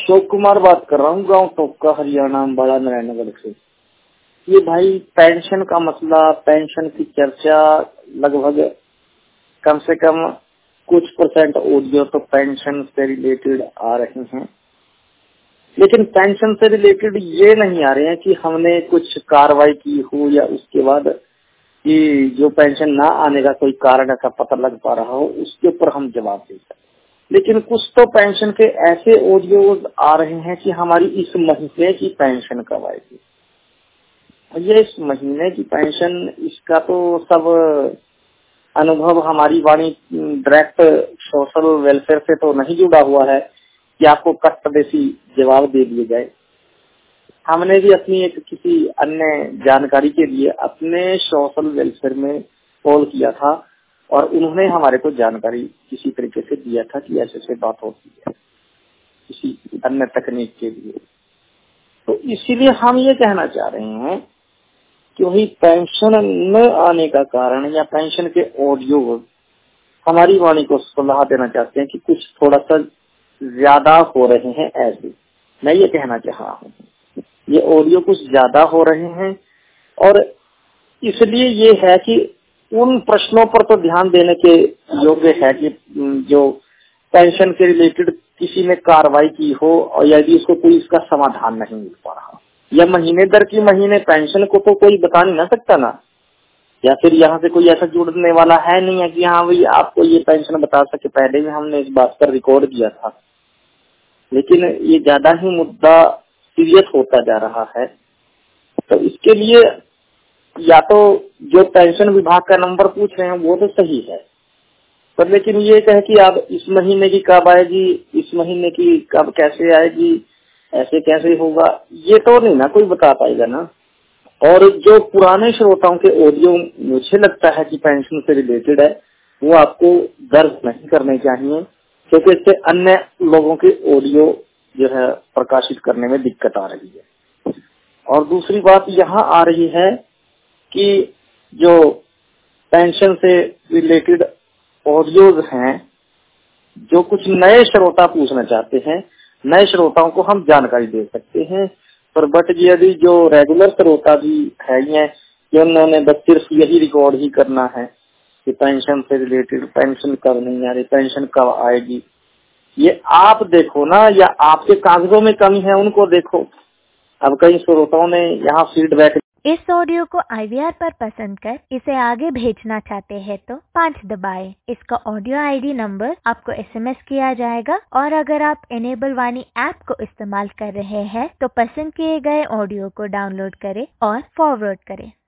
अशोक कुमार बात कर रहा हूँ, गांव टोका हरियाणा अम्बाला नारायणनगर से। ये भाई पेंशन का मसला, पेंशन की चर्चा लगभग कम से कम कुछ परसेंट ऑडियो तो पेंशन से रिलेटेड आ रहे हैं, लेकिन पेंशन से रिलेटेड ये नहीं आ रहे हैं कि हमने कुछ कार्रवाई की हो या उसके बाद कि जो पेंशन ना आने का कोई कारण ऐसा पता लग पा रहा हो, उसके ऊपर हम जवाब दे सकते। लेकिन कुछ तो पेंशन के ऐसे ऑडियोज आ रहे हैं कि हमारी इस महीने की पेंशन कब आएगी। ये इस महीने की पेंशन, इसका तो सब अनुभव हमारी वाणी डायरेक्ट सोशल वेलफेयर से तो नहीं जुड़ा हुआ है कि आपको कस्टमरसी जवाब दे दिए जाए। हमने भी अपनी एक किसी अन्य जानकारी के लिए अपने सोशल वेलफेयर में कॉल किया था और उन्होंने हमारे को जानकारी किसी तरीके से दिया था कि ऐसे ऐसे बात होती है किसी अन्य तकनीक के लिए। तो इसीलिए हम ये कहना चाह रहे हैं कि वही पेंशन न आने का कारण या पेंशन के ऑडियो हमारी वाणी को सलाह देना चाहते हैं कि कुछ थोड़ा सा ज्यादा हो रहे हैं। ऐसे मैं ये कहना चाह रहा हूँ, ये ऑडियो कुछ ज्यादा हो रहे हैं और इसलिए ये है कि उन प्रश्नों पर तो ध्यान देने के योग्य है कि जो पेंशन के रिलेटेड किसी ने कार्रवाई की हो और यदि उसको कोई इसका समाधान नहीं मिल पा रहा, या महीने दर की महीने पेंशन को तो कोई बता नहीं ना सकता ना, या फिर यहाँ से कोई ऐसा जुड़ने वाला है नहीं है कि हाँ भाई आपको ये पेंशन बता सके। पहले भी हमने इस बात पर रिकॉर्ड किया था, लेकिन ये ज्यादा ही मुद्दा सीरियस होता जा रहा है। तो इसके लिए या तो जो पेंशन विभाग का नंबर पूछ रहे हैं वो तो सही है, पर लेकिन ये कहे कि आप इस महीने की कब आएगी, इस महीने की कब कैसे आएगी, ऐसे कैसे होगा, ये तो नहीं ना कोई बता पाएगा ना। और जो पुराने श्रोताओं के ऑडियो मुझे लगता है कि पेंशन से रिलेटेड है, वो आपको दर्ज नहीं करने चाहिए, क्योंकि इससे अन्य लोगों के ऑडियो जो है प्रकाशित करने में दिक्कत आ रही है। और दूसरी बात यहाँ आ रही है कि जो पेंशन से रिलेटेड ऑडियोज हैं, जो कुछ नए श्रोता पूछना चाहते हैं, नए श्रोताओं को हम जानकारी दे सकते हैं, पर बट यदि जो रेगुलर श्रोता भी है कि उन्होंने बस सिर्फ यही रिकॉर्ड ही करना है कि पेंशन से रिलेटेड पेंशन कब नहीं आ रही, पेंशन कब आएगी, ये आप देखो ना, या आपके कागजों में कमी है उनको देखो। अब कई श्रोताओं ने यहाँ फीडबैक, इस ऑडियो को IVR पर पसंद कर इसे आगे भेजना चाहते हैं तो 5 दबाएं। इसका ऑडियो ID नंबर आपको SMS किया जाएगा और अगर आप इनेबल वाणी ऐप को इस्तेमाल कर रहे हैं तो पसंद किए गए ऑडियो को डाउनलोड करें और फॉरवर्ड करें।